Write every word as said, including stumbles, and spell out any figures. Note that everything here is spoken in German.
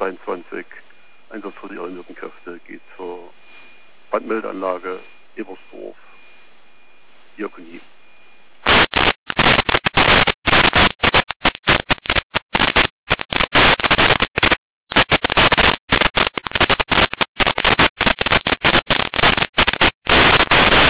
dreiundzwanzig, Einsatz für die orientierten Kräfte, geht zur Bandmeldeanlage Ebersdorf, Diakonie.